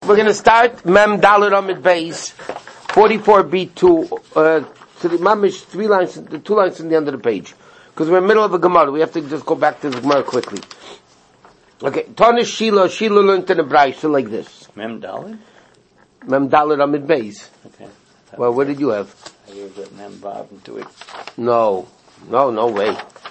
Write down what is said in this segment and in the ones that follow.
We're going to start Mem Dalet Amid Beis 44b2 to the Mamish 2 lines in the end of the page, because we're in the middle of a Gemara. We have to just go back to the Gemara quickly. Okay, Tanish Shila learned in the Braisa like this. Mem Dalet Amid Beis. Okay. Well, what did you have? I gave that Mem Vav into it. No way.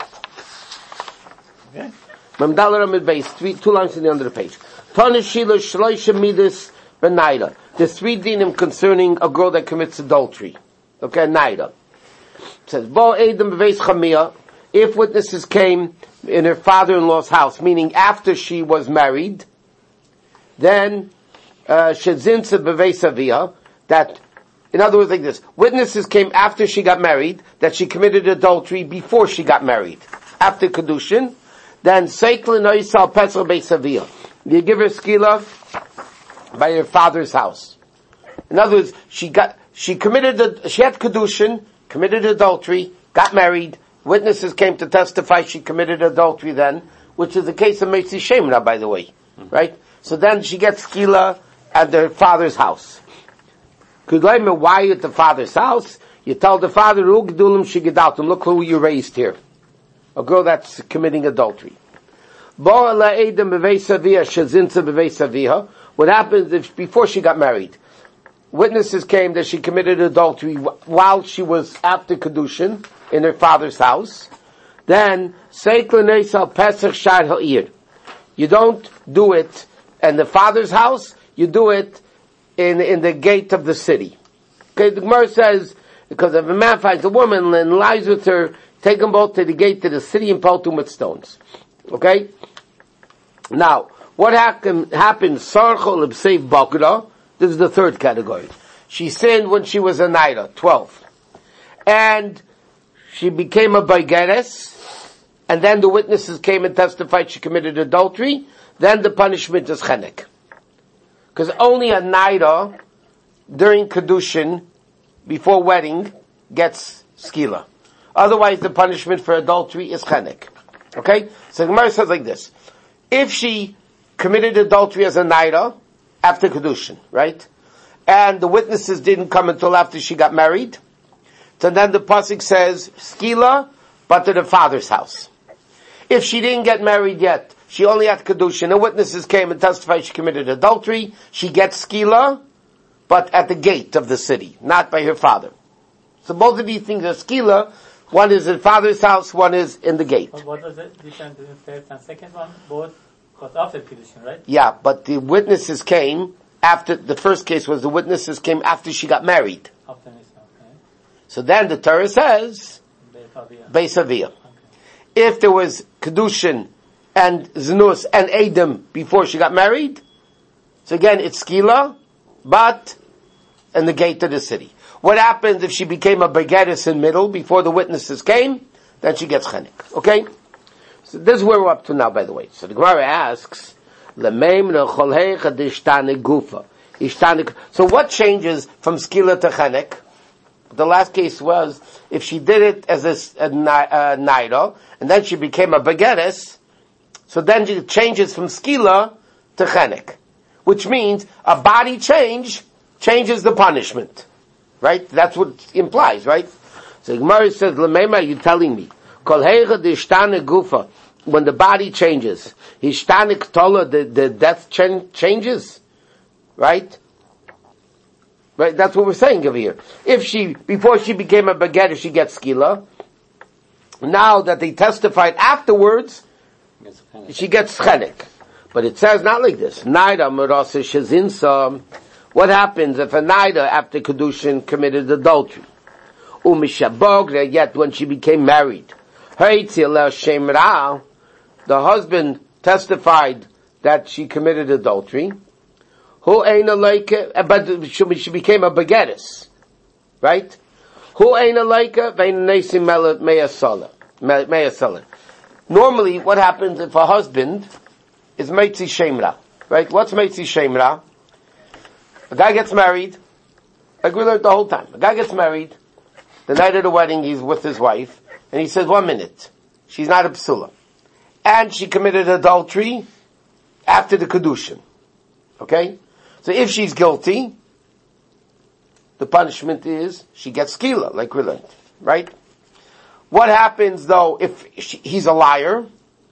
Okay. Mem Dalet Amid Beis, 2 lines in the end of the page. Tanish Shila Shloisha Midas Benaida. There's 3 dinim concerning a girl that commits adultery. Okay, Naida. It says, Bo Edom Beveis Chamia, if witnesses came in her father-in-law's house, meaning after she was married, then Shezinsa Beveis Avia, that, in other words, like this, witnesses came after she got married, that she committed adultery before she got married, after Kedushin, then Seiklin Oisal Pesach Beis Avia. You give her skila by her father's house. In other words, she had Kedushin, committed adultery, got married, witnesses came to testify she committed adultery then, which is the case of Meitzi Shemra, by the way. Right? So then she gets skila at their father's house. Why at the father's house? You tell the father, look who you raised here. A girl that's committing adultery. What happens if before she got married, witnesses came that she committed adultery while she was after Kedushin in her father's house? Then you don't do it in the father's house, you do it in the gate of the city. Okay, the Gemara says, because if a man finds a woman and lies with her, take them both to the gate to the city and pelt them with stones. Okay? Now, what happens, Sarchol Ibsev Bakra, this is the third category. She sinned when she was a Naira, 12. And she became a Baigeres, and then the witnesses came and testified she committed adultery, then the punishment is Chenek. Because only a Naira, during Kedushin, before wedding, gets Skila. Otherwise, the punishment for adultery is Chenek. Okay? So the Gemara says like this. If she committed adultery as a Naira, after Kedushin, right? And the witnesses didn't come until after she got married, so then the pasuk says, Skila, but to the father's house. If she didn't get married yet, she only had Kedushin, the witnesses came and testified she committed adultery, she gets Skila, but at the gate of the city, not by her father. So both of these things are Skila. One is in father's house, one is in the gate. What was the difference between first and second one? Both was after Kedushin, right? Yeah, but the witnesses came after, the first case was the witnesses came after she got married. After Nisa, okay. So then the Torah says, Beis Avia. Okay. If there was Kedushin and Znus and Edom before she got married, so again it's Skila, but in the gate of the city. What happens if she became a Begeris in middle before the witnesses came? Then she gets Chenek. Okay? So this is where we're up to now, by the way. So the Gemara asks, so what changes from Skila to Chenek? The last case was, if she did it as a Naira, and then she became a Begeris, so then it changes from Skila to Chenek. Which means a body change changes the punishment. Right? That's what it implies, right? So Gemara says, Lemema, you're telling me, Kol heicha d'ishtane gufa, when the body changes, hishtane k'tola, the death changes, right? Right? That's what we're saying over here. If before she became a baguette, she gets skila. Now that they testified afterwards, she gets chenek. But it says not like this. Naida merasa shazinsa. What happens if a Naida after Kedushin committed adultery? Umishabog, yet when she became married, the husband testified that she committed adultery. But she became a Begeris, right? Normally, what happens if a husband is Meitzi Shemra, right? What's Meitzi Shemra? A guy gets married, like we learned the whole time. A guy gets married, the night of the wedding he's with his wife, and he says, 1 minute, she's not a psula. And she committed adultery after the Kedushin. Okay? So if she's guilty, the punishment is she gets skila, like we learned, right? What happens though if he's a liar?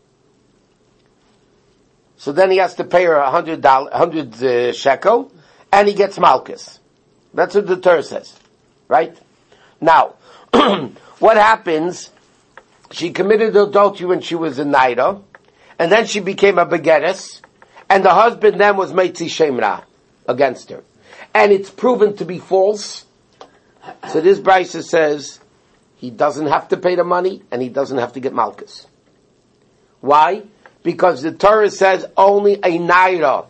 So then he has to pay her $100 shekel, and he gets malchus. That's what the Torah says, right? Now, what happens? She committed adultery when she was a naira, and then she became a begeres, and the husband then was meitzi shemra against her, and it's proven to be false. So this brisa says he doesn't have to pay the money, and he doesn't have to get malchus. Why? Because the Torah says only a naira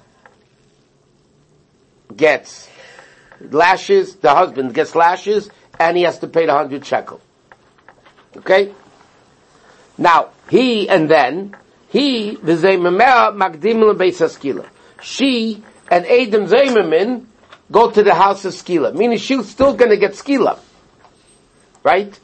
gets lashes, the husband gets lashes, and he has to pay the 100 shekel. Okay? Now, she and Adam Zaymamin go to the house of skila, meaning she's still going to get skila. Right?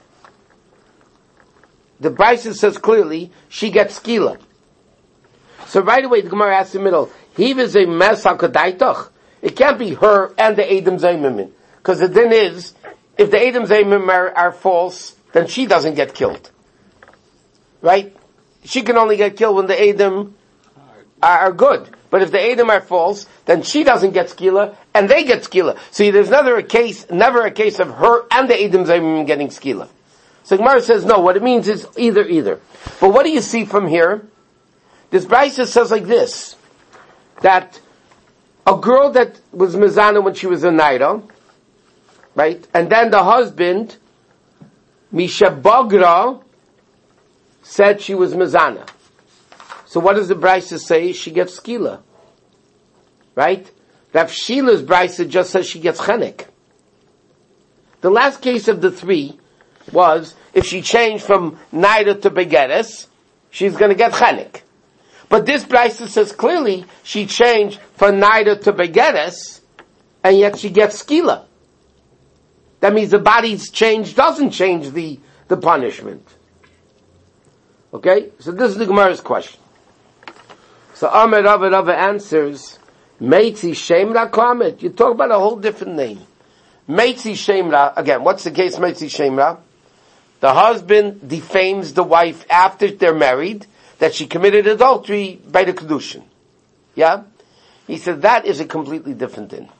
The Brisa says clearly she gets skila. So right away the Gemara asks in the middle, he was a mes hakadaitach. It can't be her and the Adam Zaymamin. Because the din is, if the Adam Zaymamin are false, then she doesn't get killed. Right? She can only get killed when the Adam are good. But if the Adam are false, then she doesn't get skila, and they get skila. So there's never a case of her and the Adam Zaymamin getting skila. So Gemara says, no, what it means is either. But what do you see from here? This Brisa says like this, that a girl that was mezana when she was a naira, right? And then the husband, Misha Bagra, said she was mezana. So what does the Brisa say? She gets skila. Right? Rav Shila's Brisa just says she gets chenek. The last case of the three was, if she changed from naira to begeres, she's going to get chenek. But this Brisa says clearly she changed from naira to begeres, and yet she gets skila. That means the body's change doesn't change the punishment. Okay? So this is the Gemara's question. So Amar Rava answers, Meitzi Shemra Klamet. You talk about a whole different name. Meitzi Shemra, again, what's the case Meitzi Shemra? The husband defames the wife after they're married, that she committed adultery by the Kedushin. Yeah? He said that is a completely different din.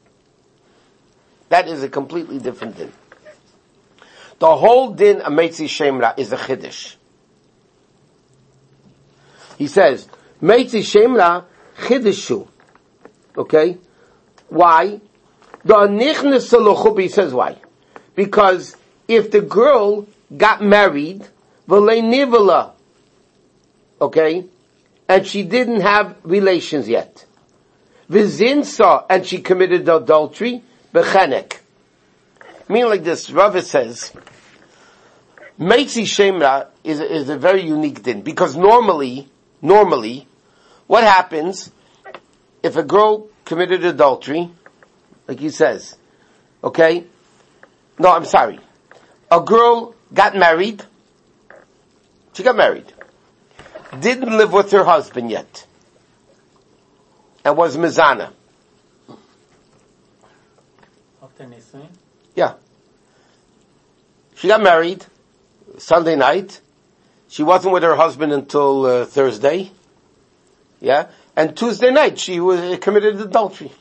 That is a completely different din. The whole din of Meitzi Shemra is a Chiddush. He says, Meitzi Shemra Chiddushu. Okay? Why? The Nichnas Salochubi says why? Because if the girl got married, V'lei Nivala, okay, and she didn't have relations yet, V'zinsa, and she committed adultery, B'chenek. Meaning like this, Rava says, Meitzi Shemra is a very unique din, because normally, what happens if a girl committed adultery, like he says, okay? No, I'm sorry. A girl got married. She got married. Didn't live with her husband yet. And was mezana. After Nisuin? Yeah. She got married Sunday night. She wasn't with her husband until Thursday. Yeah? And Tuesday night she committed adultery.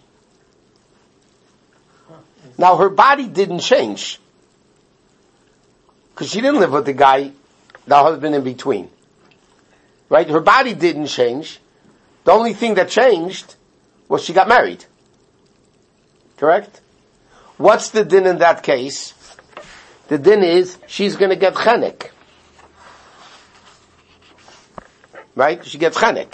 Now her body didn't change. Because she didn't live with the guy, the husband in between. Right? Her body didn't change. The only thing that changed was she got married. Correct? What's the din in that case? The din is she's going to get chenek. Right? She gets chenek.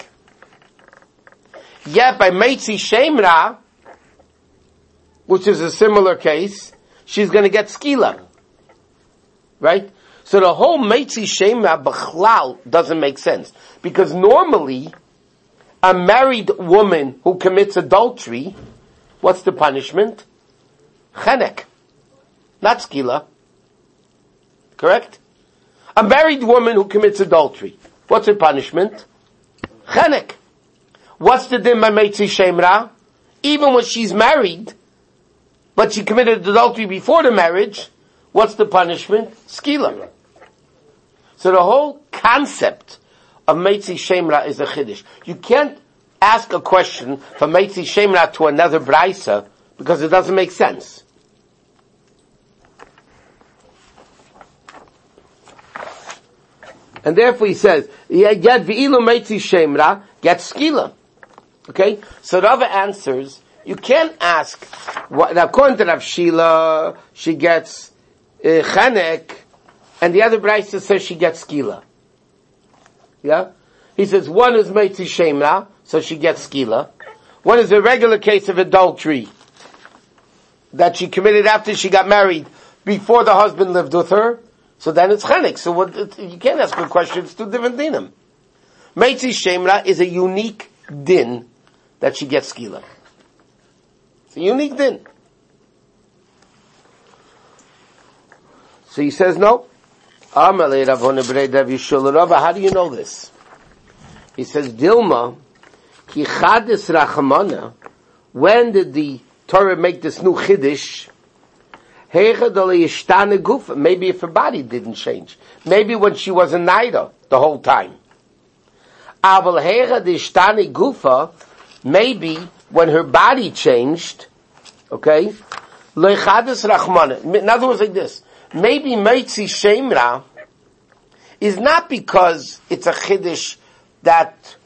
Yet by Meitzi Shemra, which is a similar case, she's going to get skila. Right? So the whole Meitzi Shemra B'chlal doesn't make sense. Because normally, a married woman who commits adultery, what's the punishment? Chenek. Not skila. Correct? A married woman who commits adultery, what's her punishment? Chenek. What's the din by Meitzi Shemra? even when she's married, but she committed adultery before the marriage, what's the punishment? Skila. So the whole concept of Meitzi Shemra is a chiddush. You can't ask a question from Meitzi Shemra to another Braisa because it doesn't make sense. And therefore he says, Yad v'ilu Meitzi Shemra, get skila. Okay? So Rava answers, you can't ask, now according to Rav Shila, she gets chanek, and the other Braisa says she gets skila. Yeah? He says one is Meitzi Shemra, so she gets skila. One is a regular case of adultery that she committed after she got married, before the husband lived with her, so then it's chanek. So you can't ask a question, it's two different dinim. Meitzi Shemra is a unique din that she gets skila. It's a unique din. So he says no. How do you know this? He says, Dilma, ki chadis rachamana, when did the Torah make this new chiddush? Maybe if her body didn't change. Maybe when she was a naida the whole time. Maybe when her body changed, okay? In other words, like this. Maybe Meitzi Shemra is not because it's a chiddush that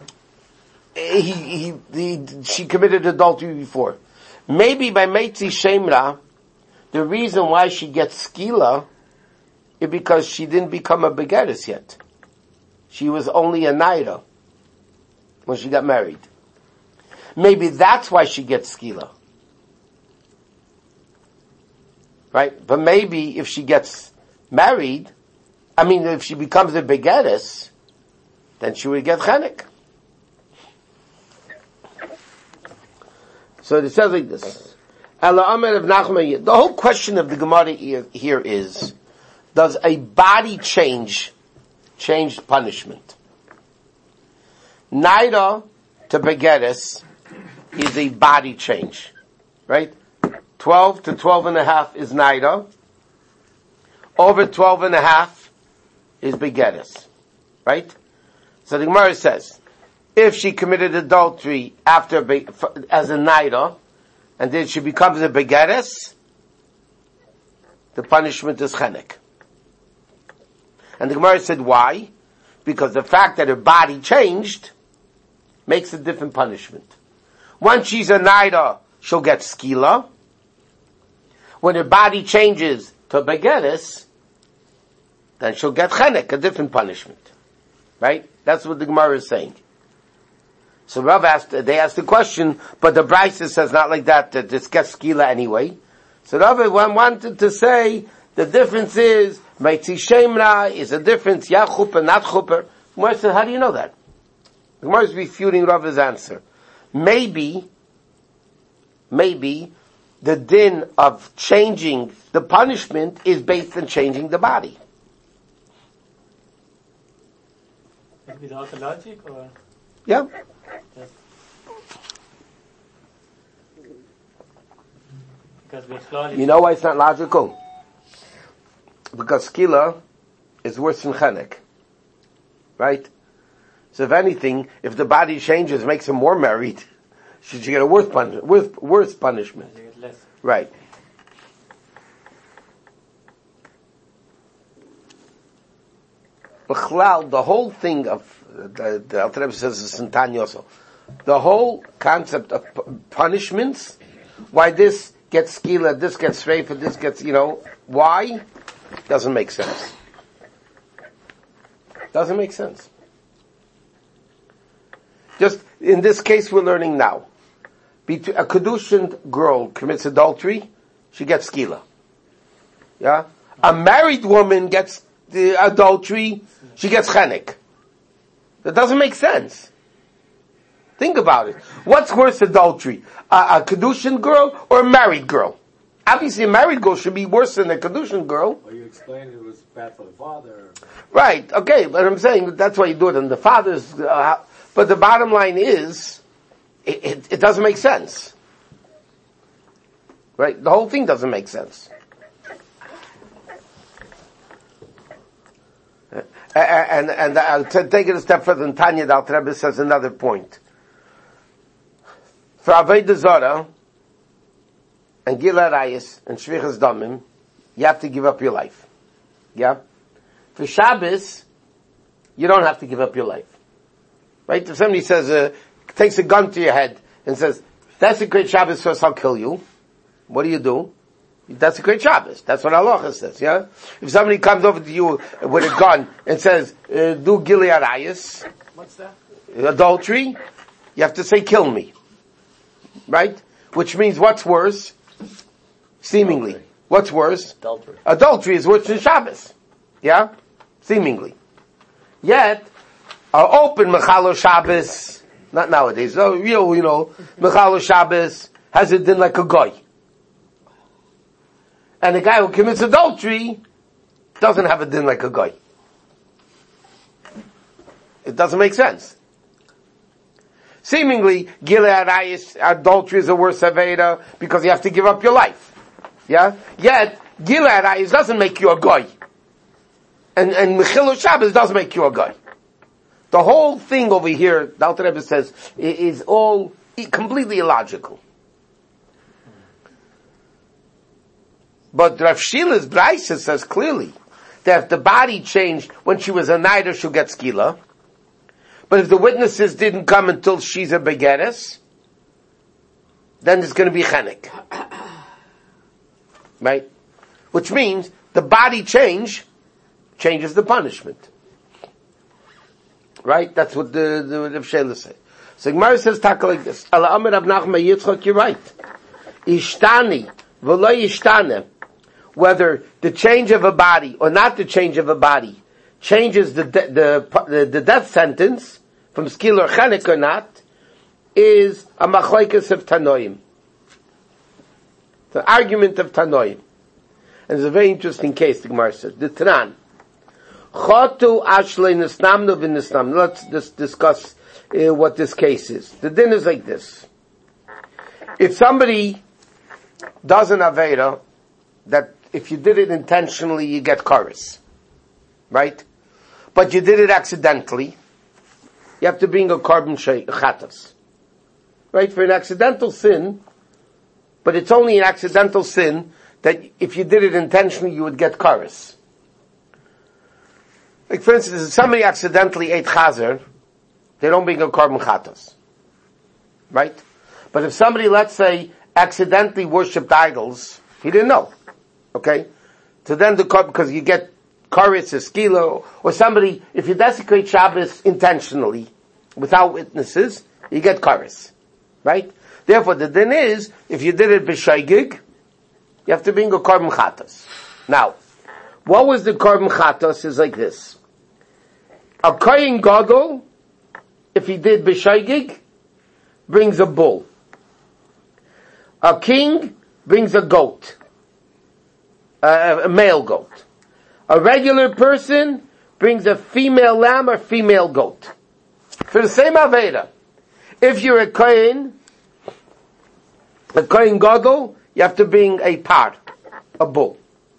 she committed adultery before. Maybe by Meitzi Shemra, the reason why she gets skila is because she didn't become a begeris yet. She was only a naira when she got married. Maybe that's why she gets skila. Right? But maybe if she gets married, if she becomes a begeris, then she would get chanek. So it says like this. The whole question of the Gemara here is, does a body change punishment? Naira to begeris is a body change. Right? 12 to 12 and a half is naira. Over 12 and a half is begeris. Right? So the Gemara says, if she committed adultery as a naira, and then she becomes a begeres, the punishment is chenek. And the Gemara said, why? Because the fact that her body changed makes a different punishment. Once she's a naira, she'll get skila. When her body changes to begeres, then she'll get chenek, a different punishment. Right? That's what the Gemara is saying. So Rav asked the question, but the Brisa says not like that this gets skila anyway. So Rav wanted to say the difference is Meitzi Shemra is a difference, yeah, chuppah, not chuppah. Gemara said, how do you know that? The Gemara is refuting Rav's answer. Maybe the din of changing the punishment is based on changing the body. Without logic or? Yeah. Yes. You know why it's not logical? Because skila is worse than chenek. Right? So if anything, if the body changes, makes him more married, should you get a worse punishment? Right. The whole thing of the Alter Rebbe says this in Tanya also. The whole concept of punishments, why this gets skila, this gets reifa, this gets, why? Doesn't make sense. Doesn't make sense. Just, in this case we're learning now. A kedushin girl commits adultery, she gets skila. Yeah? A married woman gets the adultery, she gets chenek. That doesn't make sense. Think about it. What's worse, adultery? A kedushin girl or a married girl? Obviously a married girl should be worse than a kedushin girl. Well, you explained it was bad for the father. Right, okay, but I'm saying that's why you do it on the father's, but the bottom line is, it doesn't make sense. Right? The whole thing doesn't make sense. And I'll take it a step further, and Tanya the Alter Rebbe says another point. For Avodah Zarah, and Gila Rayis, and Shvichas Damim, you have to give up your life. Yeah? For Shabbos, you don't have to give up your life. Right? If somebody says, takes a gun to your head, and says, that's a great Shabbos, first I'll kill you. What do? That's a great Shabbos. That's what Allah says, yeah? If somebody comes over to you with a gun and says, do Gili Arayis. What's that? Adultery, you have to say, kill me. Right? Which means what's worse? Seemingly. Adultery. What's worse? Adultery. Adultery is worse than Shabbos. Yeah? Seemingly. Yet, open Mechalo Shabbos, not nowadays, real, Mechalo Shabbos has a din like a goy. And the guy who commits adultery doesn't have a din like a guy. It doesn't make sense. Seemingly, Gilead Arayis, adultery is a worse aveda because you have to give up your life. Yeah? Yet, Gilead Arayis doesn't make you a guy. And Mechilo Shabbos does make you a guy. The whole thing over here, the Alter Rebbe says, is all completely illogical. But Rav Shila's Braisa says clearly that if the body changed when she was a nighter, she'll get skila. But if the witnesses didn't come until she's a begeres, then there's going to be chenek. Right? Which means the body changes the punishment. Right? That's what the Rav Shila said. So Gemara says taka like this. Ala Amar Rav Nachman Yitzchak, you're right. Ishtani v'lo yishtane. Whether the change of a body or not the change of a body changes the death sentence from skil or chenek or not, is a machlokes of Tanoim. The argument of Tanoim. And it's a very interesting case, the Gemara says. The Tanan. Chotu ashlei nisnamnu v'nisnamnu. Let's just discuss what this case is. The din is like this. If somebody does an avera, that if you did it intentionally, you get chorus. Right? But you did it accidentally, you have to bring a carbon chatas. Right? For an accidental sin, but it's only an accidental sin that if you did it intentionally, you would get chorus. Like for instance, if somebody accidentally ate chazer, they don't bring a carbon chatas. Right? But if somebody, let's say, accidentally worshipped idols, he didn't know. Okay? So then because you get chorus or skilo, or somebody, if you desecrate Shabbos intentionally, without witnesses, you get chorus. Right? Therefore, the din is, if you did it b'shaygig, you have to bring a carbon chatas. Now, what was the carbon chatas is like this. A kohen gadol, if he did b'shaygig, brings a bull. A king brings a goat. A male goat. A regular person brings a female lamb or female goat. For the same Aveda. If you're a kohen gadol, you have to bring a par, a bull.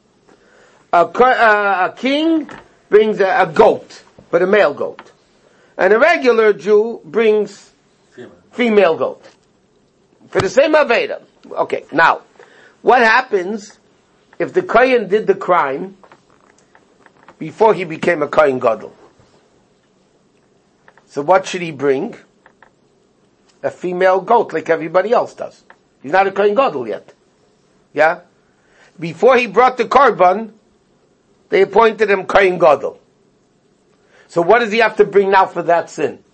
A king brings a goat, but a male goat. And a regular Jew brings female goat. For the same Aveda. Okay, now, what happens if the kohen did the crime before he became a kohen gadol? So what should he bring? A female goat, like everybody else does. He's not a kohen gadol yet. Yeah? Before he brought the korban, they appointed him kohen gadol. So what does he have to bring now for that sin?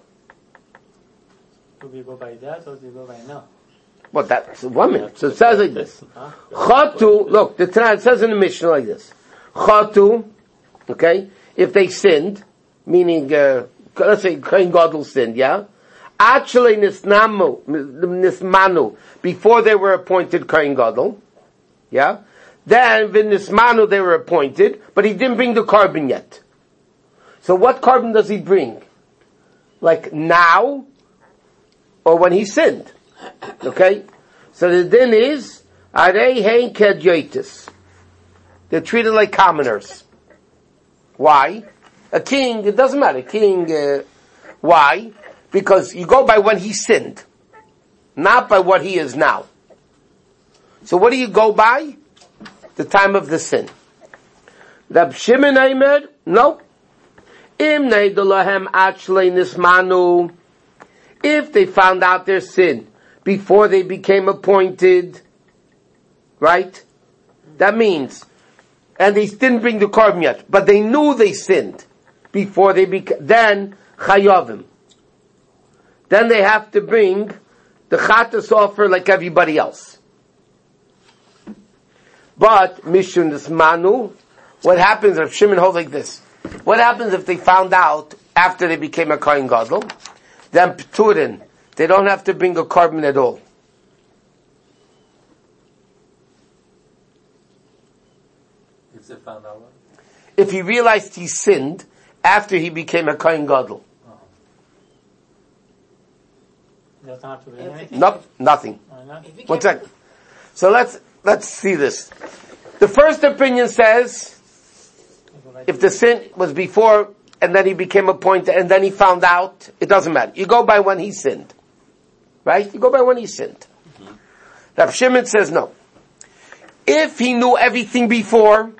Do we go by that or do we go by now? Well, that's a woman. So it says like this. Chatu, look, the Tanakh says in the Mishnah like this. Chatu, okay, if they sinned, meaning, let's say kohen gadol sinned, yeah? Actually nismanu, before they were appointed kohen gadol, yeah? Then v'nismanu they were appointed, but he didn't bring the korban yet. So what korban does he bring? Like now? or when he sinned. Okay? So the din is, arei hein kedyotis. They're treated like commoners. Why? A king, it doesn't matter. King, why? Because you go by when he sinned, not by what he is now. So what do you go by? The time of the sin. Rab Shimon Aimer, no. Im neidolahem achlei nismanu. If they found out their sin before they became appointed, right? That means, and they didn't bring the korban yet, but they knew they sinned before they then chayavim. Then they have to bring the chatas offer like everybody else. But mishun nismanu, what happens if Shimon holds like this? What happens if they found out after they became a kohen gadol? Then pturin, they don't have to bring a korban at all. If they found out what? If he realized he sinned after he became a kohen gadol. Doesn't have to bring anything? Nope, nothing. Why not? One second. So let's see this. The first opinion says, if the sin was before and then he became appointed and then he found out, it doesn't matter. You go by when he sinned. Right? You go by when he sinned. Mm-hmm. Rav Shimon says no. If he knew everything before,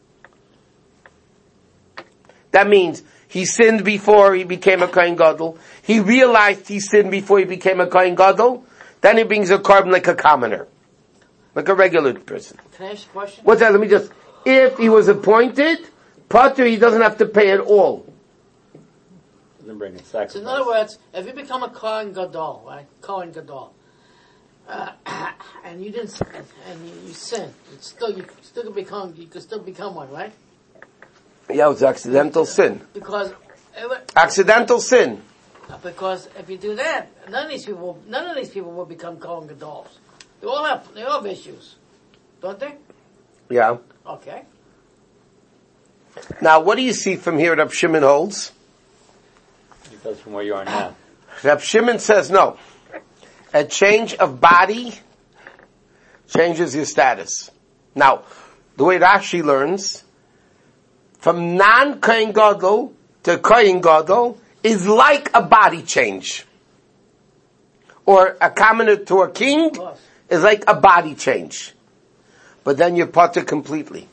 that means he sinned before he became a kohen gadol. He realized he sinned before he became a kohen gadol. Then he brings a korban like a commoner, like a regular person. Can I ask a question? What's that? Let me just. If he was appointed, pater, he doesn't have to pay at all. Doesn't bring a sacrifice. So in other words, if you become a Kohen Gadol, right? Kohen Gadol, and you didn't, and you sin, you could still become one, right? Yeah, it's accidental sin. Because Accidental sin. if you do that, none of these people will become Kohen Gadols. They all have issues, don't they? Yeah. Okay. Now, what do you see from here? Rab Shimon holds. Because from where you are now. Rab Shimon says no. A change of body changes your status. Now, the way Rashi learns, from non-Kohen Gadol to Kohen Gadol is like a body change. Or a commoner to a king is like a body change. But then you're potter completely.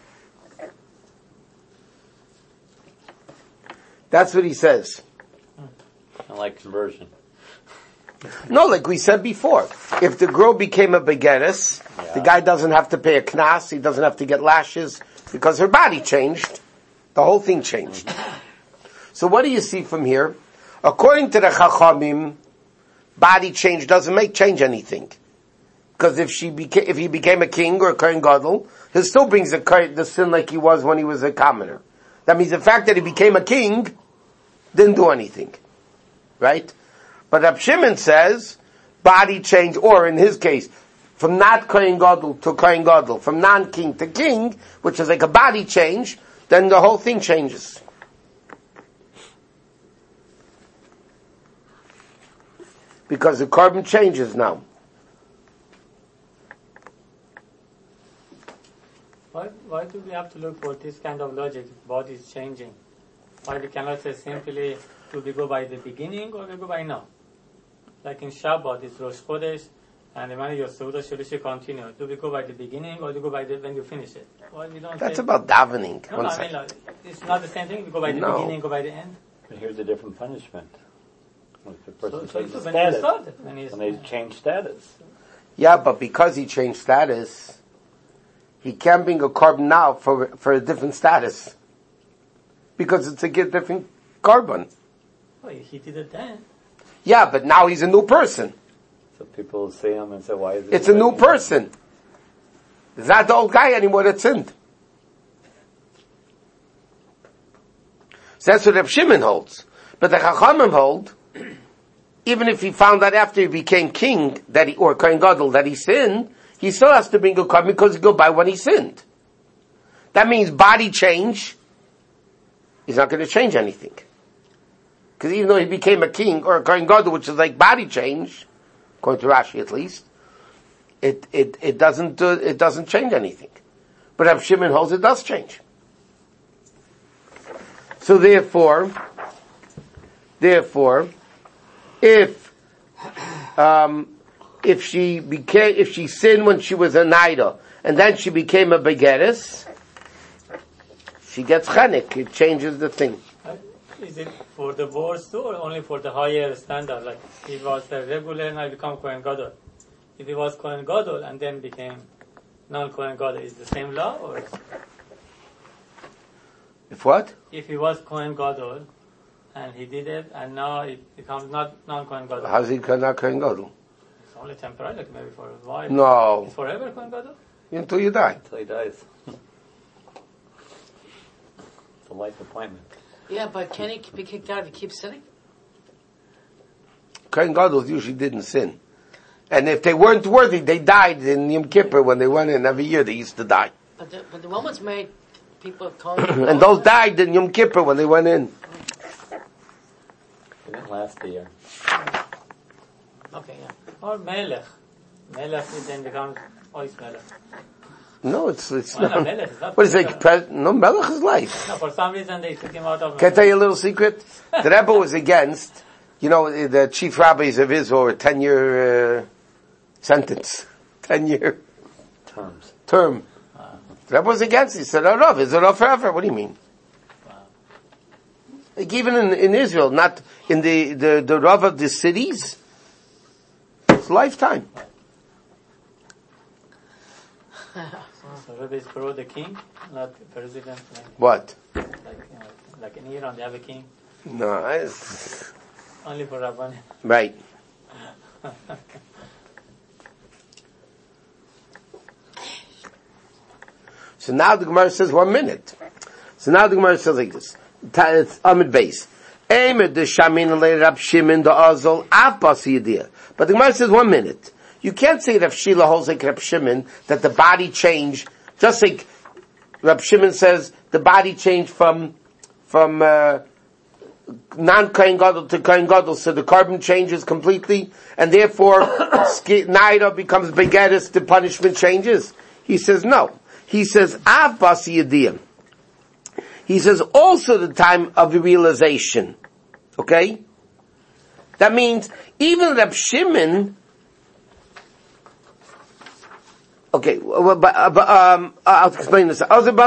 That's what he says. I like conversion. No, like we said before, if the girl became a begeres, the guy doesn't have to pay a knas, he doesn't have to get lashes, because her body changed. The whole thing changed. So what do you see from here? According to the Chachamim, body change doesn't change anything. Because if he became a king or a kohen gadol, he still brings the sin like he was when he was a commoner. That means the fact that he became a king didn't do anything. Right? But Rab Shimon says, body change, or in his case, from not kohen gadol to kohen gadol, from non-king to king, which is like a body change, then the whole thing changes. Because the korban changes now. Why do we have to look for this kind of logic? Body is changing. Why we cannot say simply, do we go by the beginning or we go by now? Like in Shabbat, it's Rosh Chodesh, and when your Seudah Shalishi continue. Do we go by the beginning or do we go by when you finish it? Why we don't That's say, about davening. No, it's not the same thing. We go by the beginning, go by the end. But here's a different punishment. If the person So changes when status, you started, when they change status. Yeah, but because he changed status, he can't bring a korban now for a different status. Because it's a different korban. Oh, he did it then. Yeah, but now he's a new person. So people see him and say, why is it? It's a new person. It's not the old guy anymore that sinned. So that's what Reb Shimon holds. But the Chachamim hold, even if he found out after he became king, or Kohen Gadol, that he sinned, he still has to bring a korban because he go by when he sinned. That means body change is not going to change anything. Because even though he became a king, or a Kohen Gadol, which is like body change, according to Rashi at least, it doesn't change anything. But Rav Shimon holds it does change. So therefore, if she sinned when she was a naida, and then she became a begeres, she gets chanik. It changes the thing. Is it for the divorce too, or only for the higher standard? Like, he was a regular and I become Kohen Gadol. If he was Kohen Gadol and then became non-Kohen Gadol, is the same law, or? If what? If he was Kohen Gadol and he did it, and now it becomes not non-Kohen Gadol. How's he not Kohen Gadol? It's only temporary, like maybe for a while. No. It's forever Kohen Gadol? Until you die. Until he dies. It's a life appointment. Yeah, but can he be kicked out if he keeps sinning? Kohen Gadol usually didn't sin. And if they weren't worthy, they died in Yom Kippur when they went in. Every year they used to die. But the woman's made people Kohen. And those died in Yom Kippur when they went in. It didn't last a year. Okay, yeah. Or Melech. Melech then becomes Ois Melech. No, it's Well, not. Melech is not What is forever. it? No, Melech is life. No, for some reason they took him out of. Can I tell you a little secret? The Rebbe was against, the chief rabbis of Israel, a 10-year sentence. 10-year Terms. term. The Rebbe was against it. He said, no, is it all forever? What do you mean? Like even in Israel, not in the Rav of the cities, it's lifetime. So Rebbe is pro the king, not the president. What? Like in Iran they have a king, No, only for Rabban. right. So now the Gemara says 1 minute. So now the Gemara says like this. It's Amid Beis. Eimed the Shamin le Rab Shimon the Azol Abbas Yediyah. But the Gemara says 1 minute. You can't say Rav Shila holds like Rab Shimon that the body changed, just like Rab Shimon says the body changed from non-Kohen Gadol to Kohen Gadol, so the carbon changes completely, and therefore Naira becomes begeres, the punishment changes. He says no. He says Abbas Yediyah. He says also the time of the realization. Okay? That means even Rab Shimon. Okay, I'll explain this.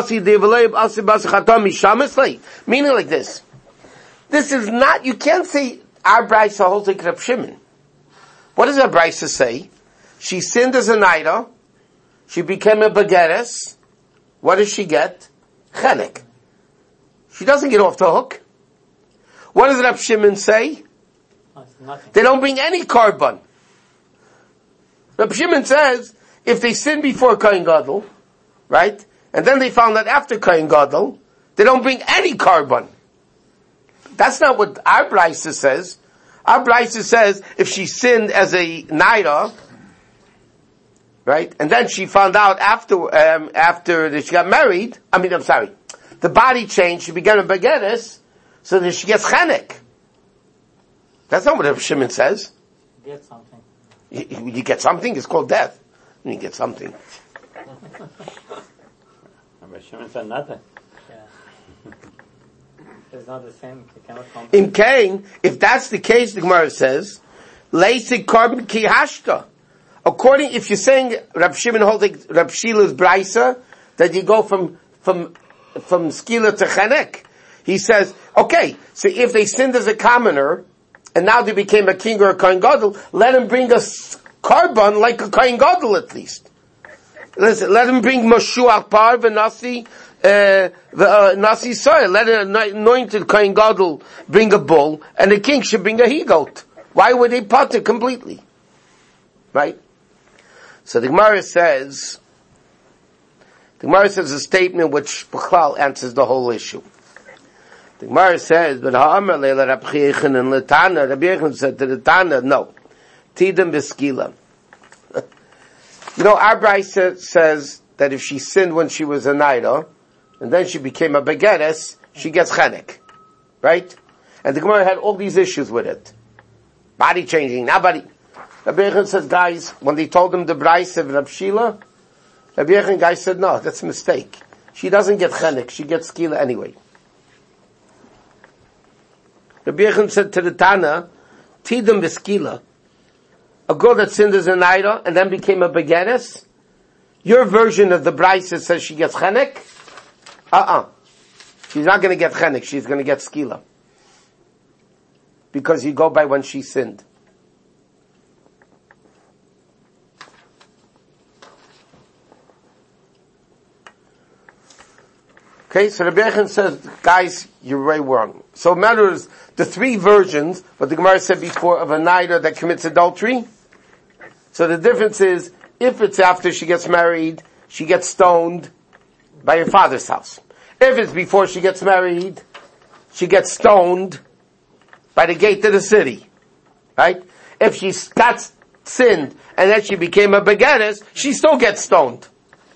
Meaning like this. This is not, you can't say our Brisa holds like Rab Shimon. What does our Brisa say? She sinned as a naira. She became a begeres. What does she get? Chenek. She doesn't get off the hook. What does Rab Shimon say? Nothing. They don't bring any carbon. Rab Shimon says, if they sin before Kohen Gadol, right, and then they found out after Kohen Gadol, they don't bring any carbon. That's not what our Brisa says. Our Brisa says, if she sinned as a naira, right, and then she found out after that she got married, the body changed, she began a begeres, so that she gets chenek. That's not what Reb Shimon says. Get something. You get something, it's called death. You get something. Rabbi Shimon said nothing. Yeah. It's not the same. You cannot compare. In Cain, if that's the case, the Gemara says, Leisig carbon ki hashta. According, if you're saying Rab Shimon holds like Rab Shila's Brisa, that you go from Skila to Chenek. He says, okay, so if they sinned as a commoner, and now they became a king or a Kohen Gadol, let him bring a carbon like a Kohen Gadol at least. Listen, let him bring Moshuach Par v'Nasi Nasi soil. Let an anointed Kohen Gadol bring a bull, and the king should bring a he-goat. Why would they part it completely? Right? So the Gemara says a statement which B'chlal answers the whole issue. The Gemara says, but ha'amar leila Rab Yochanan and Latana, Rabbi Yochanan said to the Tana, no. Tidam b'skila. Our Brisa says that if she sinned when she was a naira, and then she became a begeres, she gets chenek. Right? And the Gemara had all these issues with it. Body changing, now body. Rabbi Yechon says, guys, when they told him the Brais of Rab Shila, Rabbi Yechon guy said, no, that's a mistake. She doesn't get chenek, she gets skila anyway. Rabbi Yechon said to the Tana, Tidam b'skila, a girl that sinned as a naira and then became a begeres, your version of the Brais says she gets chenek? She's not going to get chenek, she's going to get skila. Because you go by when she sinned. Okay, so Rabbi Yechon says, guys, you're way wrong. So it matters, the three versions, what the Gemara said before, of a naira that commits adultery. So the difference is, if it's after she gets married, she gets stoned by her father's house. If it's before she gets married, she gets stoned by the gate of the city. Right? If she got sinned and then she became a begeres, she still gets stoned.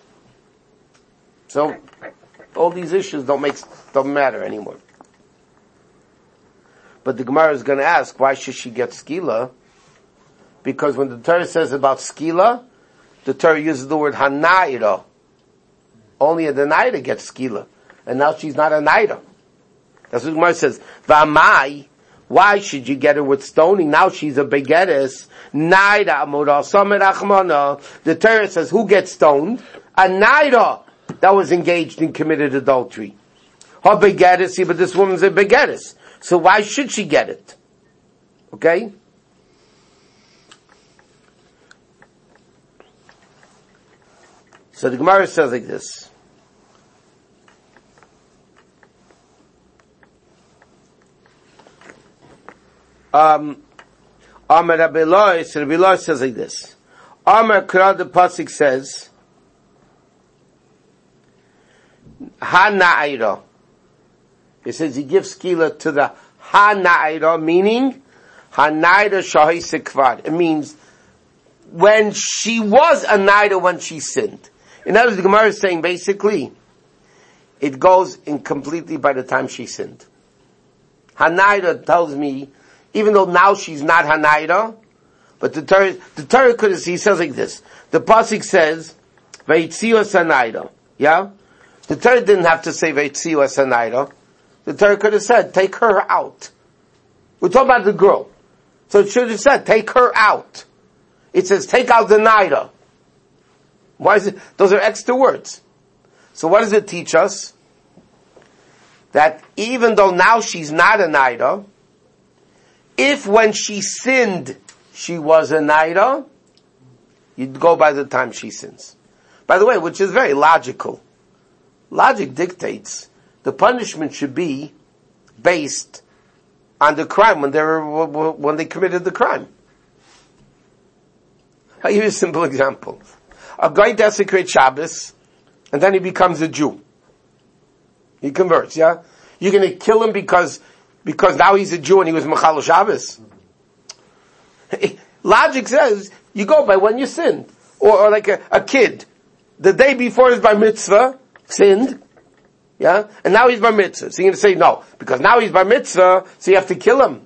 So, all these issues don't matter anymore. But the Gemara is going to ask, why should she get skila? Because when the Torah says about skila, the Torah uses the word hanaira. Only a naira gets skila. And now she's not a naira. That's what the Gemara says. V'amai, why should you get her with stoning? Now she's a begeres. Naira amura samer achmana. The Torah says, who gets stoned? A naira that was engaged in committed adultery. Her begeres, see, but this woman's a begeres. So why should she get it? Okay? So the Gemara says like this. Amar Rabbi Eloi says like this. Amar Kra, the pasuk says, Ha-na'ira. It says he gives skila to the ha-na'ira, meaning ha-na'ira shahise kvar. It means when she was a naira when she sinned. In other words, the Gemara is saying basically, it goes in completely by the time she sinned. Ha-na'ira tells me, even though now she's not ha-na'ira, but the Torah could have, he says like this. The pasuk says, Vayitziu ha-na'ira. Yeah? The Torah didn't have to say Vayitziu ha-na'ira. The Torah could have said, take her out. We're talking about the girl. So it should have said, take her out. It says, take out the naira. Why is it? Those are extra words. So what does it teach us? That even though now she's not a naira, if when she sinned, she was a naira, you'd go by the time she sins. By the way, which is very logical. Logic dictates the punishment should be based on the crime when they committed the crime. I'll give you a simple example. A guy desecrates Shabbos, and then he becomes a Jew. He converts, yeah? You're gonna kill him because now he's a Jew and he was Mechal Shabbos? Logic says, you go by when you sinned. Or like a kid. The day before his bar mitzvah, sinned, yeah? And now he's bar mitzvah. So you're gonna say, no, because now he's bar mitzvah, so you have to kill him.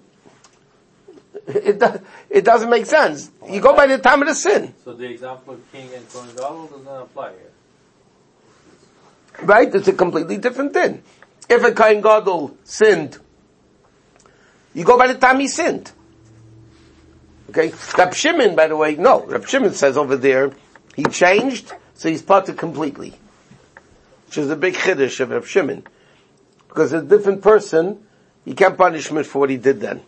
It doesn't make sense. You go by the time of the sin. So the example of king and Kohen Gadol does not apply here. Right? It's a completely different thing. If a Kohen Gadol sinned, you go by the time he sinned. Okay? Reb Shimon, by the way, no. Reb Shimon says over there, he changed, so he's parted completely. Which is a big chiddush of Reb Shimon. Because a different person, you can't punish him for what he did then.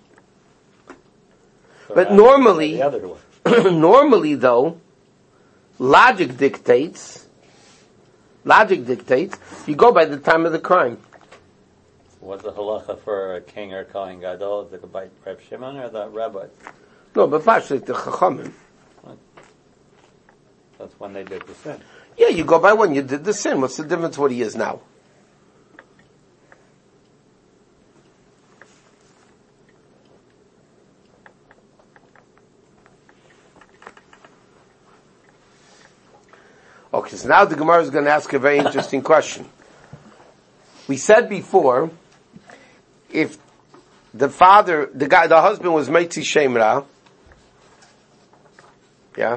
But normally, normally though, logic dictates, you go by the time of the crime. What's the halacha for a king or Kohen Gadol? Is it by Reb Shimon or the rabbi? No, but Pashlik, the Chachamim. That's when they did the sin. Yeah, you go by when you did the sin. What's the difference what he is now? Okay, so now the Gemara is going to ask a very interesting question. We said before, if the husband was Meitzi Shemra, yeah,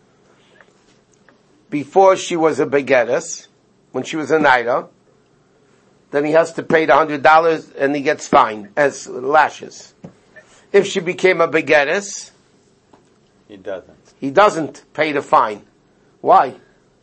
before she was a begettes, when she was a naida, then he has to pay the $100 and he gets fined as lashes. If she became a begettes, he doesn't pay the fine. Why?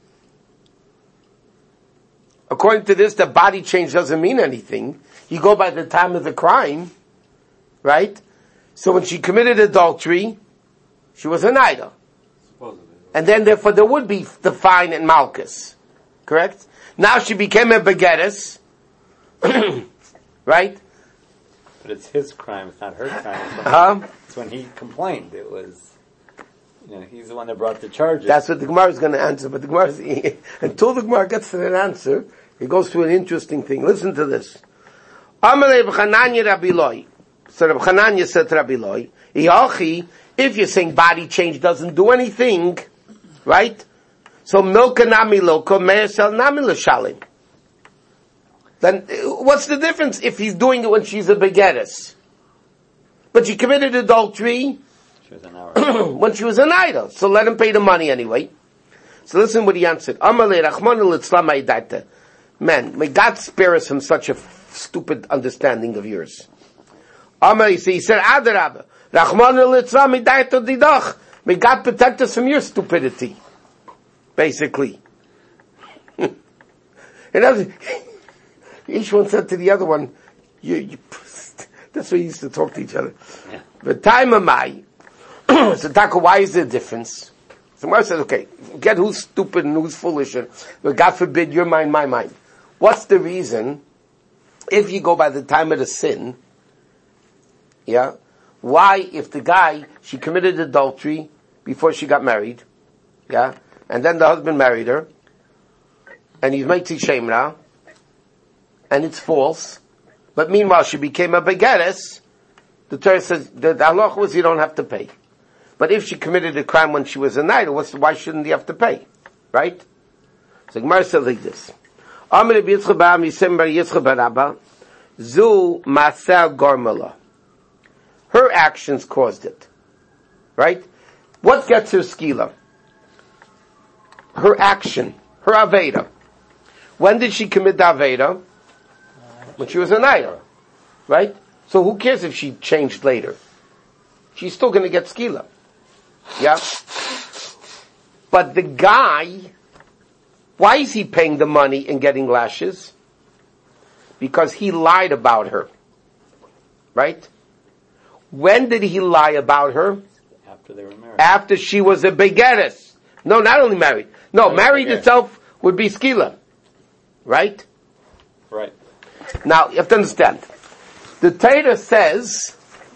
According to this, the body change doesn't mean anything. You go by the time of the crime, right? So when she committed adultery, she was a naida. Supposedly. And then therefore there would be the fine and malchus. Correct? Now she became a begettes, right? But it's his crime, it's not her crime. It's when he complained. It was, he's the one that brought the charges. That's what the Gemara is going to answer. But the Gemara, until the Gemara gets to that answer, it goes to an interesting thing. Listen to this. Amalei b'chananya Rabbi Loi. So Rabbi Chananya said to Rabbi Loi, if you're saying body change doesn't do anything, right? So milka nami loka me'esel nami l'shalim. Then what's the difference if he's doing it when she's a begettes? But she committed adultery when she was an idol. So let him pay the money anyway. So listen what he answered. Man, may God spare us from such a stupid understanding of yours. He said, Adarabah, may God protect us from your stupidity. Basically. Each one said to the other one, that's what you used to talk to each other. But time am I. So Taka, why is there a difference? So Gemara says, okay, get who's stupid and who's foolish, but God forbid your mind, my mind. What's the reason, if you go by the time of the sin, yeah, why, if the guy, she committed adultery before she got married, yeah, and then the husband married her, and he's Meitzi Shemra, and it's false, but meanwhile she became a begettes, the Torah says, the halach was you don't have to pay. But if she committed a crime when she was a naida, why shouldn't he have to pay? Right? So Gemara says like this. Zu masel gormala. Her actions caused it. Right? What gets her skila? Her action. Her aveda. When did she commit the aveda? When she was a naida. Right? So who cares if she changed later? She's still going to get skila. Yeah? But the guy, why is he paying the money and getting lashes? Because he lied about her. Right? When did he lie about her? After they were married. After she was a begettes. No, not only married. No, married itself would be skila. Right? Right. Now, you have to understand. The Torah says,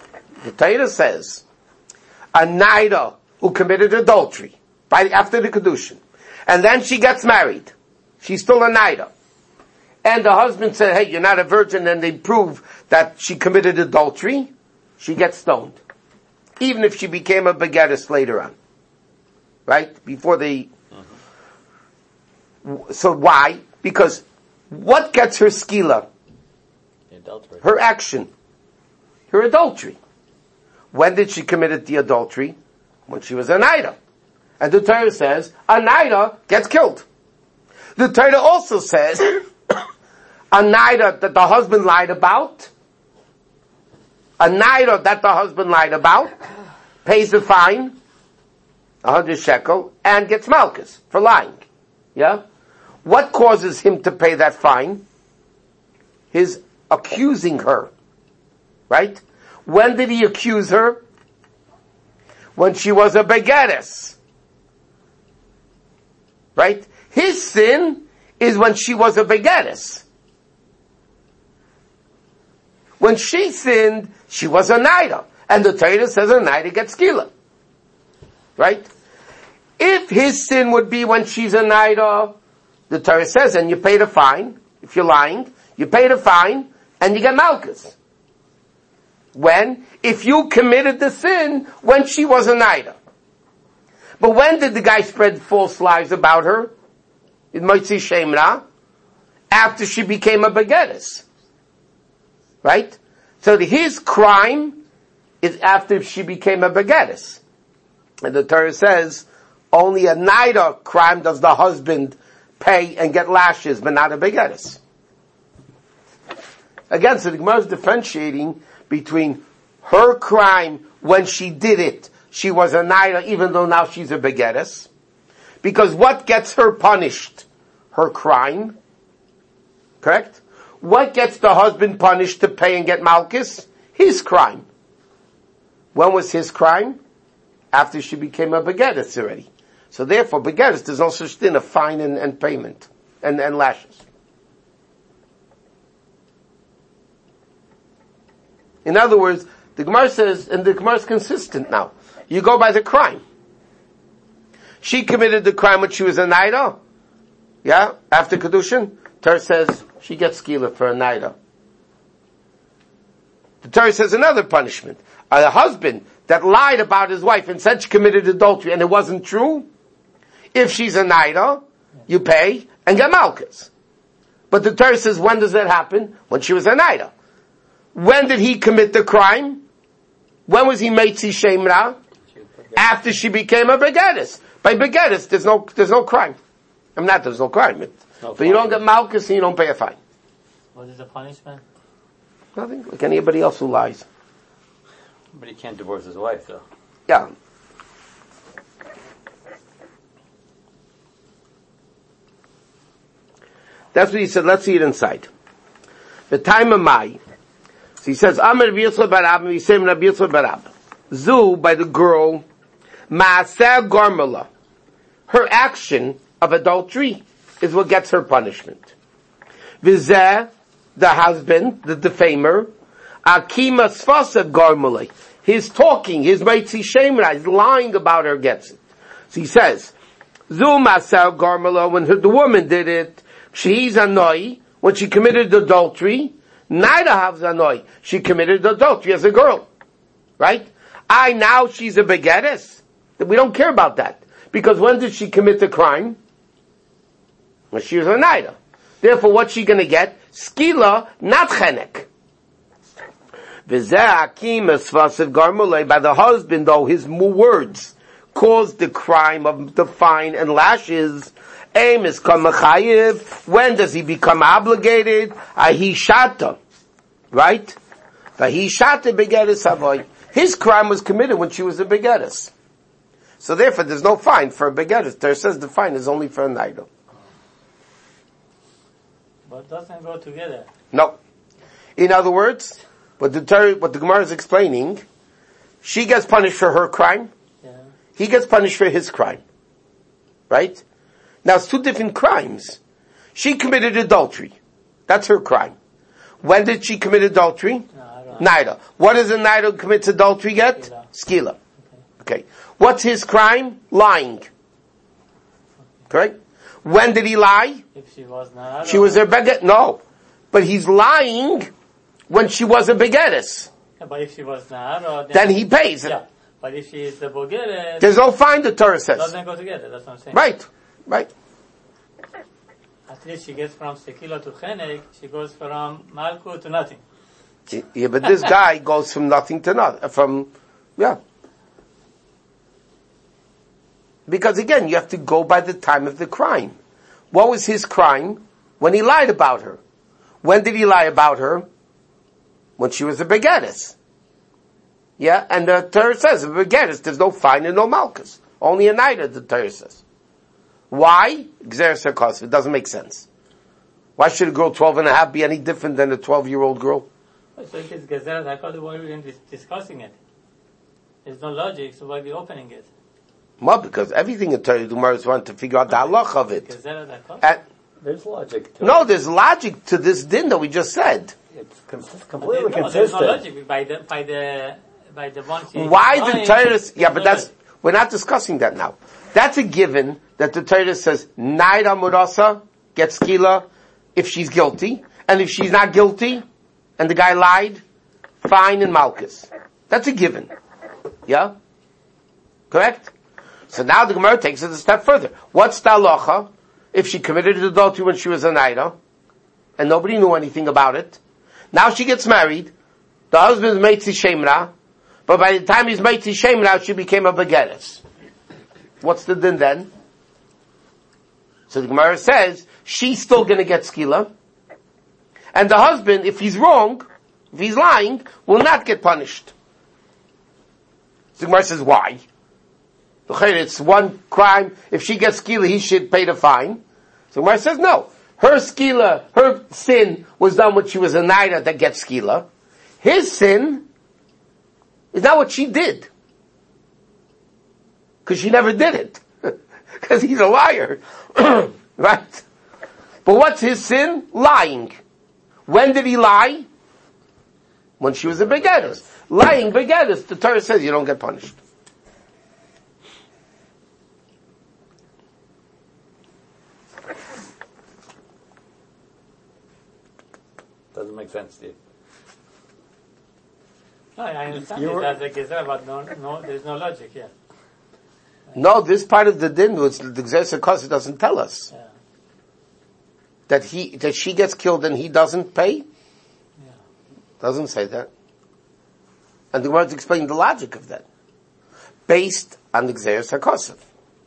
a naida who committed adultery after the kedushin, and then she gets married. She's still a naida. And the husband said, hey, you're not a virgin, and they prove that she committed adultery, she gets stoned. Even if she became a begettes later on. Right? Before they... So why? Because what gets her skila? Adultery. Her action. Her adultery. When did she commit the adultery? When she was a naida. And the Torah says, a naida gets killed. The Torah also says, a naida that the husband lied about, pays a fine, 100 shekel, and gets malchus for lying. Yeah? What causes him to pay that fine? His accusing her. Right? When did he accuse her? When she was a begettes. Right? His sin is when she was a begettes. When she sinned, she was a naida. And the Torah says a naida gets skila. Right? If his sin would be when she's a naida, the Torah says, and you pay the fine, if you're lying, you pay the fine, and you get malchus. When? If you committed the sin when she was a naida. But when did the guy spread false lies about her? In Moitzi Shemra, after she became a begettes. Right? So his crime is after she became a begetis. And the Torah says, only a naida crime does the husband pay and get lashes, but not a begetis. Again, so the Gemara is differentiating between her crime when she did it, she was a naida, even though now she's a begetis. Because what gets her punished? Her crime. Correct? What gets the husband punished to pay and get malchus? His crime. When was his crime? After she became a begetis already. So therefore, begetis, there's no such thing, a fine and payment, and lashes. In other words, the Gemara says, and the Gemara is consistent now, you go by the crime. She committed the crime when she was a naida, yeah, after Kedushin. Torah says she gets skila for a naida. The Torah says another punishment. A husband that lied about his wife and said she committed adultery and it wasn't true, if she's a naida, you pay and get malchus. But the Torah says, when does that happen? When she was a naida. When did he commit the crime? When was he meitzi shemra? After she became a begetis. By begetis, there's no crime. There's no crime. But you don't get malchus and you don't pay a fine. What is the punishment? Nothing, like anybody else who lies. But he can't divorce his wife, though. Yeah. That's what he said. Let's see it inside. The time of Mai. So he says, Amr B'Yisrael Barab, Yisem Rabbi Yisrael Barab. Zu, by the girl, Ma'aseh Garmela. Her action of adultery is what gets her punishment. Vizeh, the husband, the defamer, Akima Sfasa Garmela. His talking, his Meitzi Shemra, his lying about her gets it. So he says, Zu Ma'aseh Garmela, when the woman did it, she's annoyed, when she committed adultery, Naida Havzanoi, she committed adultery as a girl. Right? Now she's a begetis. We don't care about that. Because when did she commit the crime? When she was a Naida. Therefore, what's she gonna get? Skila, not chenek. V'zeh akim esvasev garmulei, by the husband, though, his words caused the crime of the fine and lashes. Aim is kamachayiv. When does he become obligated? Ahishata. Right? Ahishata begetis avoy. His crime was committed when she was a begetis. So therefore there's no fine for a begetis. There says the fine is only for a naida. But doesn't go together. No. In other words, what the Gemara is explaining, she gets punished for her crime. Yeah. He gets punished for his crime. Right? Now it's two different crimes. She committed adultery. That's her crime. When did she commit adultery? Naida. What does a naida who commits adultery get? Skila. Okay. What's his crime? Lying. Correct? When did he lie? If she was not. She was a beget. No. But he's lying when she was a begetis. Yeah, but if she was not, then he pays. Yeah. But if she is the bogeres, there's no fine, the Torah says. It doesn't go together, that's what I'm saying. Right. At least she gets from sekila to chenek, she goes from malku to nothing. Yeah, but this guy goes from nothing to nothing. Because again, you have to go by the time of the crime. What was his crime? When he lied about her. When did he lie about her? When she was a begetis. Yeah, and the Torah says, a begetis, there's no fine and no malchus. Only a naida, the Torah says. Why? Xeris HaKos. It doesn't make sense. Why should a girl 12 and a half be any different than a 12-year-old girl? So if it's Gezerat HaKos, why are we even discussing it? There's no logic, so why are we opening it? Well, because everything in Torah Gemara is wanting to figure out the halach of it. There's logic to it. No, there's logic to this din that we just said. It's completely consistent. There's no logic by the one she why the Torah? Yeah, but we're not discussing that now. That's a given that the Torah says Naida Murasa gets skila if she's guilty, and if she's not guilty, and the guy lied, fine and malchus. That's a given. Yeah, correct. So now the Gemara takes it a step further. What's the halacha if she committed adultery when she was a naida, and nobody knew anything about it? Now she gets married. The husband's Meitzi Shemra, but by the time he's Meitzi Shemra, she became a Begeres. What's the din then? So the Gemara says, she's still gonna get skila, and the husband, if he's wrong, if he's lying, will not get punished. So the Gemara says, why? It's one crime. If she gets skila, he should pay the fine. So the Gemara says, no. Her skila, her sin was done when she was a naira that gets skila. His sin is not what she did. Because she never did it. Because he's a liar. Right? But what's his sin? Lying. When did he lie? When she was a begeddus. Lying begeddus. The Torah says you don't get punished. Doesn't make sense to you. No, I understand it as a gezerah, but no, there's no logic here. No, this part of the din, which the Gzeres HaKosov doesn't tell us. Yeah. That she gets killed and he doesn't pay? Yeah. Doesn't say that. And the words explain the logic of that. Based on the Gzeres HaKosov.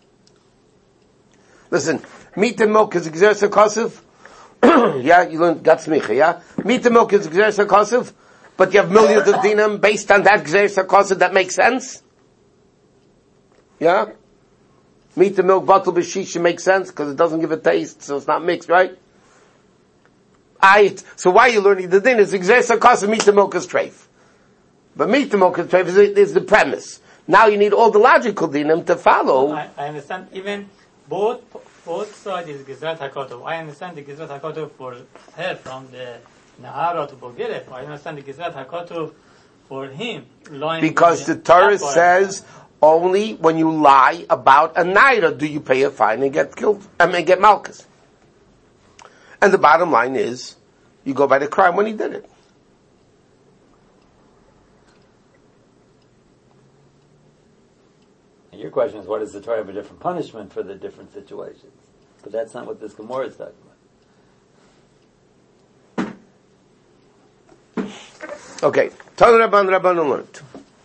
Listen, meat and milk is Gzeres HaKosov. Yeah, you learned Gatzmicha, yeah? Meat and milk is Gzeres HaKosov, but you have millions of dinam based on that Gzeres HaKosov, that makes sense? Yeah? Meat and milk, batel b'shisha makes sense, because it doesn't give a taste, so it's not mixed, right? So why are you learning the din? It's Gzeres HaKosov, meat and milk is treif. But meat and milk is treif is the premise. Now you need all the logical dinam to follow. I understand, even both sides is Gizrat HaKotov. I understand the Gizrat HaKotov for her from the Nahara to Bogerev. I understand the Gizrat HaKotov for him. Because the Torah says only when you lie about a naira do you pay a fine and get killed, and get malchus. And the bottom line is, you go by the crime when he did it. Your question is, what does the Torah have a different punishment for the different situations? But that's not what this Gemara is talking about. Okay. Tana Rabban learned.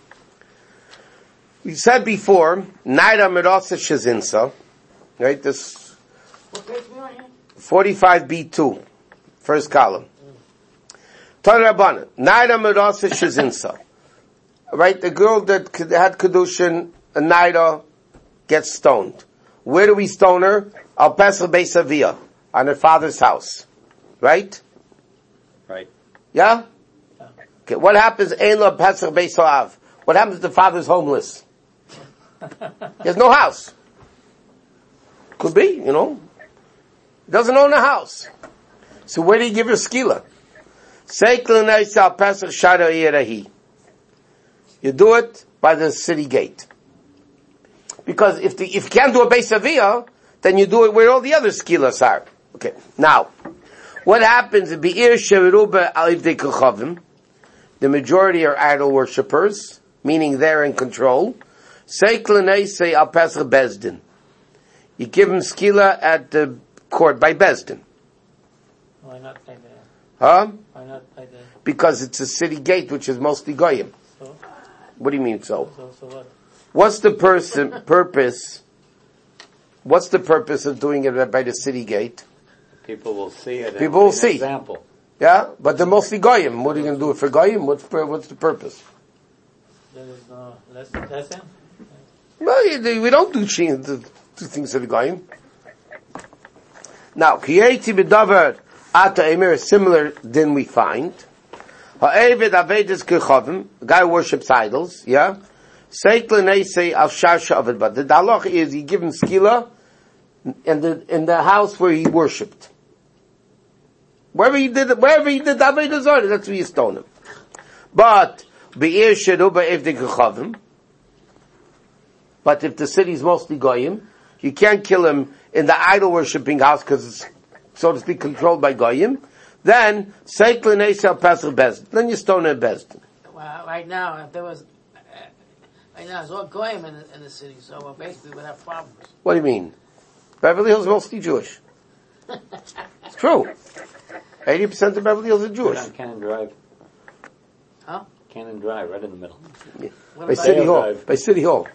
We said before, Naira Merasa Shazinsa, right? This, What page we on here? 45b2, first column. Tana Rabban, Naira Merasa Shazinsa. Right? The girl that had Kedushin, a naira, gets stoned. Where do we stone her? Al Pesach Beis Avia, on her father's house. Right? Right. Yeah? Okay, what happens? Ein lo Pesach Beis Av. What happens if the father's homeless? He has no house. Could be, you know. He doesn't own a house. So where do you give her skila? Seikl al Pesach Shara Yerahi. You do it by the city gate. Because if you can't do a Beis Avia, then you do it where all the other skilas are. Okay. Now, what happens in Be'ir Sheruba Alivdei Kechavim? The majority are idol worshippers, meaning they're in control. Seiklanei say al Pesach Bezdin. You give them skila at the court by Bezdin. Why not by there? Huh? Why not by there? Because it's a city gate, which is mostly goyim. So? What do you mean so? So what? What's the purpose? What's the purpose of doing it by the city gate? People will see it. People will see. Example. Yeah, but they're mostly goyim. What are you going to do it for goyim? What's the purpose? There is no lesson? Well, we don't do things to the goyim. Now, kiyeti b'davar ata emir, similar than we find. Ha'eved avedis kechavim, a guy who worships idols, yeah? Seikla say al shasha of it, but the halach is you give him skila in the house where he worshipped. Wherever he did Avodah Zarah, that's where you stone him. But be'ir sheruba evdei kechavim. But if the city is mostly goyim, you can't kill him in the idol worshipping house because it's, so to speak, controlled by goyim. Then seikla neisel pesach bezdin. Then you stone him bezdin. Well, right now, if there was, right now it's all goyim in the city, so basically we'd have problems. What do you mean? Beverly Hills is mostly Jewish. It's true. 80% of Beverly Hills are Jewish. On Cannon Drive. Huh? Cannon Drive, right in the middle. By City Hall. Drive. By City Hall.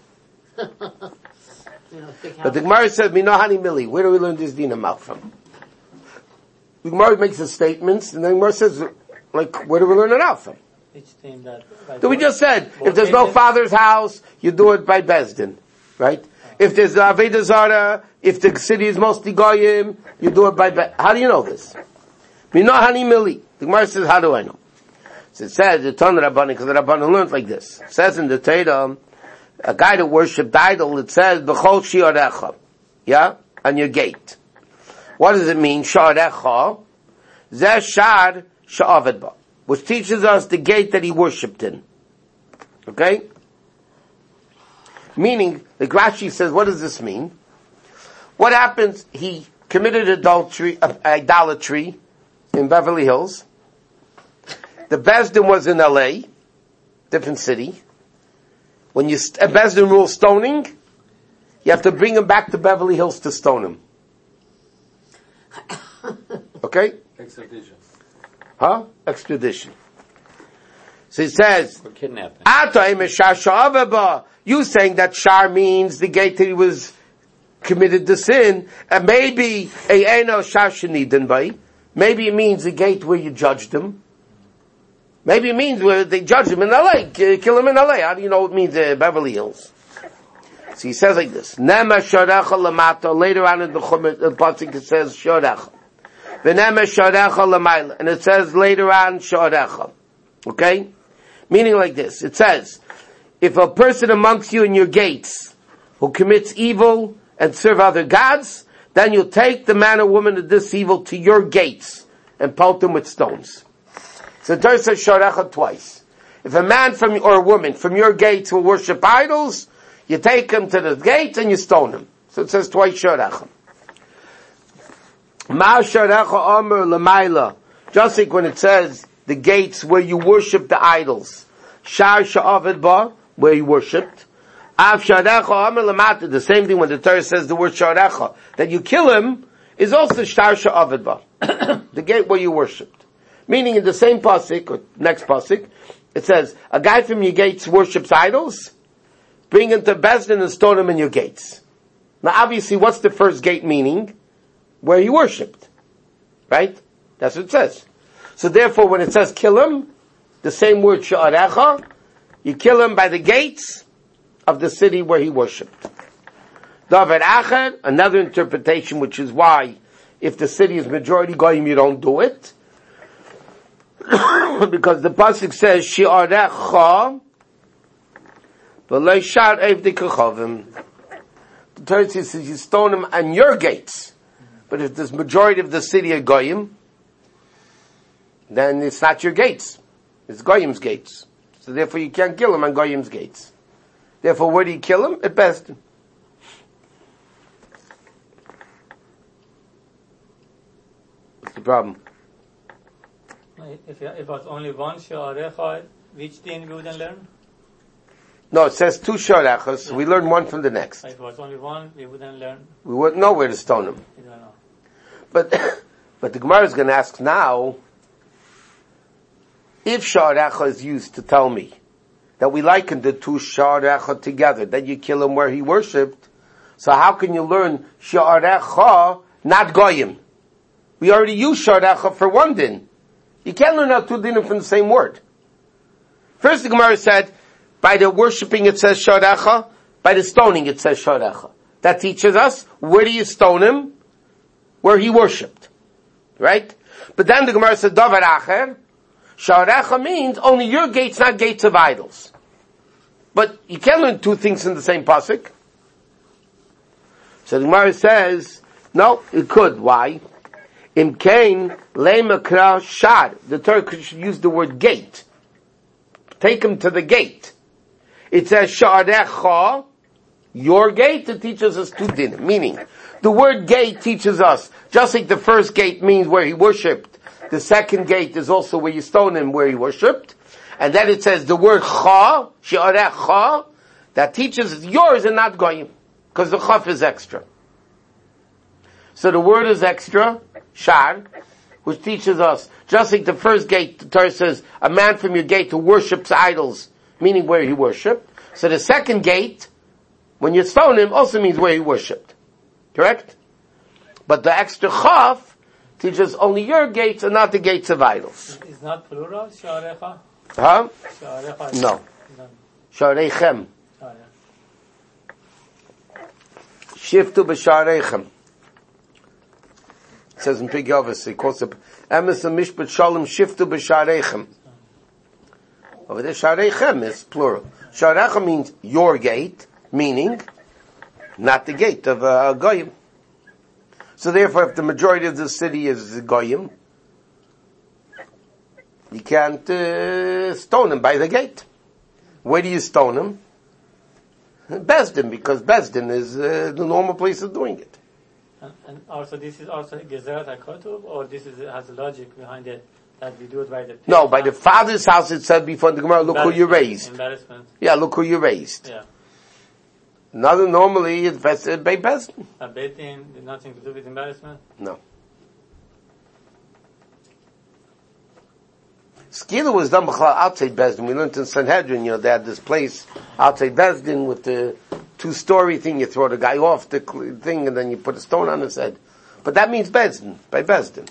But the Gemara says, Minohani Mili. Where do we learn this dinam out from? The Gemara makes the statements, and then the Gemara says, like, where do we learn it out from? Each thing that So we just said, if there's no father's house, you do it by Bezdin. Right? If there's Aveda Zara, if the city is mostly Goyim, you do it by How do you know this? Minohani Mili. The Gemara says, how do I know? So it says, the Ton Rabbanan, because the Rabbanan learned like this. It says in the Torah, a guy that worshipped idol, it says, B'chol shi'arecha. Yeah? On your gate. What does it mean? Shi'arecha. Zeh shar she'aved ba. Which teaches us the gate that he worshipped in. Okay? Meaning, the Rashi says, what does this mean? What happens? He committed idolatry in Beverly Hills. The Bezdin was in LA, different city. When Bezdin rules stoning, you have to bring him back to Beverly Hills to stone him. Okay? Extradition. Huh? Extradition. So he says, For kidnapping. You saying that shar means the gate that he was committed the sin, and maybe maybe it means the gate where you judged him. Maybe it means where they judged him in LA, kill him in LA. How do you know it means Beverly Hills? So he says like this. Nema shorecha lamata. Later on in the pasuk it says shorecha. V'nema shorecha lamayla. And it says later on shorecha. Okay? Meaning like this. It says, if a person amongst you in your gates who commits evil and serve other gods, then you'll take the man or woman of this evil to your gates and pelt them with stones. So the Torah says shorecha twice. If a man or a woman from your gates will worship idols, you take him to the gates and you stone him. So it says twice shorecha. Ma shorecha omer l'mayla. Just like when it says the gates where you worship the idols. Shar she'aved ba, where you worshipped. Av shorecha omer l'mata. The same thing when the Torah says the word shorecha, that you kill him, is also shar she'aved ba. The gate where you worshipped. Meaning in the same pasuk, or next pasuk, it says, a guy from your gates worships idols, bring him to Bezdin and stone him in your gates. Now obviously, what's the first gate meaning? Where he worshipped. Right? That's what it says. So therefore, when it says kill him, the same word she'arecha, you kill him by the gates of the city where he worshipped. Davar acher, another interpretation, which is why, if the city is majority goyim, you don't do it. Because the pasuk says shi'arecha v'lo shar evdei kechavim. The Torah says you stone him on your gates. But if there's majority of the city are goyim, then it's not your gates. It's goyim's gates. So therefore you can't kill him on goyim's gates. Therefore, where do you kill him? At Bezdin. What's the problem? If it was only one she'arecha, which din we wouldn't learn? No, it says two shorechas. Yeah. We learn one from the next. If it was only one, we wouldn't learn. We wouldn't know where to stone him. We don't know. But the Gemara is going to ask now, if shorecha is used to tell me that we liken the two shorecha together, that you kill him where he worshipped, so how can you learn shorecha, not goyim? We already use shorecha for one din. You can't learn out two dinim from the same word. First the Gemara said, by the worshipping it says shorecha, by the stoning it says shorecha. That teaches us, where do you stone him? Where he worshipped. Right? But then the Gemara said, davar acher, shorecha means only your gates, not gates of idols. But you can't learn two things in the same pasuk. So the Gemara says, no, it could. Why? Im kain le'makra shad. The Torah should use the word gate. Take him to the gate. It says shorecha, your gate, that teaches us two din. Meaning, the word gate teaches us, just like the first gate means where he worshipped, the second gate is also where you stone him where he worshipped. And then it says the word cha, shorecha, that teaches us yours and not goyim. Because the chaf is extra. So the word is extra, shar, which teaches us, just like the first gate, the Torah says, a man from your gate who worships idols, meaning where he worshipped. So the second gate, when you stone him, also means where he worshipped. Correct? But the extra chaf teaches only your gates and not the gates of idols. It's not plural, Sha'arecha? Huh? Sha'arecha. No. Sha'arechem. Shiftu b'sha'arechem. It says in Pig Yovis, he calls it Emes and Mishpat Shalom Shiftu b'sha'arechem. Over there, Sha'arechem is plural. Sha'arechem means your gate, meaning not the gate of Goyim. So therefore, if the majority of the city is Goyim, you can't stone him by the gate. Where do you stone him? Bezdin, because Bezdin is the normal place of doing it. And also, this is also Gezerat HaKotub, or this has a logic behind it that we do it by the... No, by the father's house it said before in the Gemara, look who you raised. Embarrassment. Yeah, look who you raised. Yeah. Normally it's vested by Bezdin. A Beit-Din, nothing to do with embarrassment? No. Skila was done outside Bezdin. We learned in Sanhedrin, they had this place outside Bezdin with the 2-story thing. You throw the guy off the thing and then you put a stone on his head. But that means Bezdin, by Bezdin.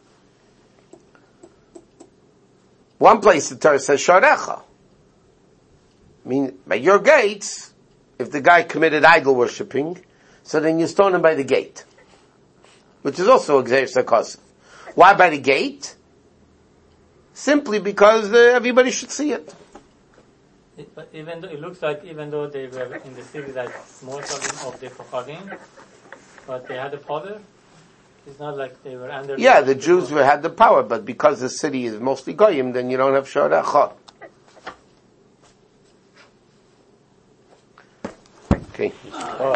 One place the Torah says Sharecha. I mean, by your gates, if the guy committed idol worshipping, so then you stone him by the gate. Which is also Gzeir Sakosif. Why by the gate? Simply because everybody should see it. But even though it looks like, even though they were in the city, like most of the Kohavim, but they had the power. It's not like they were under. Yeah, the Jews had the power, but because the city is mostly Goyim, then you don't have Sharecha. Okay.